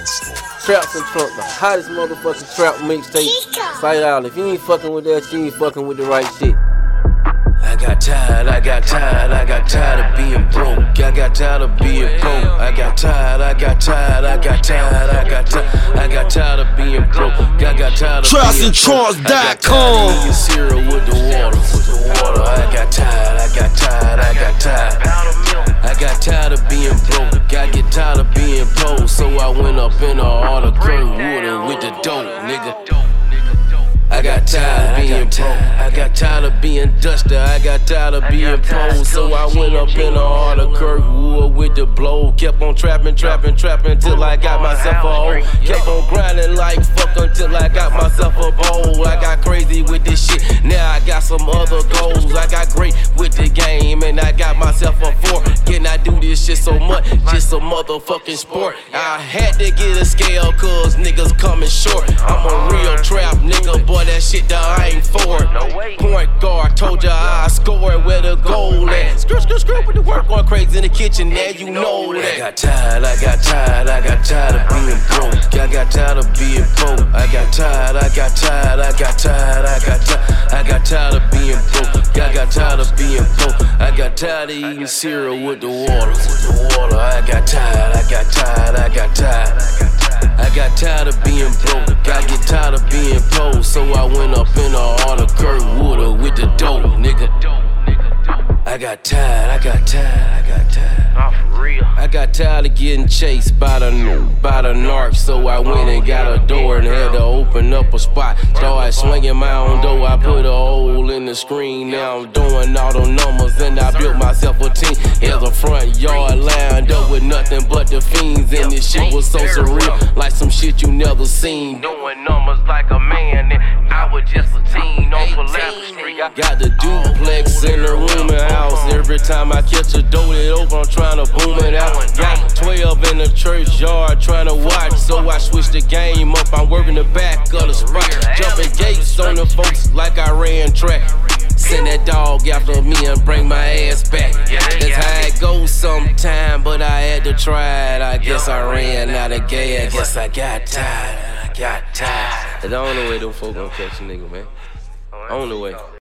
Traps and Trunk, the hottest motherfucking trap mixtape. Sight out. If you ain't fucking with that, you ain't fucking with the right shit. I got tired of being broke. I got tired of being broke. I got tired of being broke. I got tired of TrapsandTrunks.com. Eating cereal with the water. I got tired. I got tired of being broke. I get tired of being poor. So I went up in the heart of Kurt Water with the dope, nigga. I got tired of being broke. I got tired of being duster. I got tired of being poor. So I went up in the heart of Kirkwood with the blow. Kept on trapping till I got myself a hoe. Kept on grinding like fuck until I got myself a bowl. I got crazy with this shit. Now I got some other goals. I got great with the game and I got myself a 4. Can I do this shit so much? Just a motherfucking sport. I had to get a scale cause niggas coming short. I'm a real trap nigga, boy. That shit that I ain't for it. Point guard, told ya I scored where the goal at. Screw with the work going crazy in the kitchen, now you know that. I got tired of being broke. I got tired of being broke. I got tired of being broke. I got tired of being broke. I got tired of eating cereal with the water. I got tired. I got tired of being broke. I get tired of being poor. So I went up in the heart of Kurt Water with the dope, nigga. I got tired. I got tired of getting chased by the narc. So I went and got a door and had to open up a spot. Started swinging my own door. I put a hole in the screen. Now I'm doing all the numbers and I built myself a team. Here's a front yard lined up with nothing but the fiends. And this shit was so surreal, like some shit you never seen. Doing numbers like a man and I was just a teen on Philanthropy. Got the duplex in the rooming house. Every time I catch a door that open, I'm trying to boom it out. Got 12 in the church yard trying to watch, so I switched the game up. I'm working the back of the spot, jumping gates on the folks like I ran track. Send that dog after me and bring my ass back. That's how it goes sometime, but I had to try it. I guess I ran out of gas. I guess I got tired. That's the only way them folk gon' catch a nigga, man. Only way.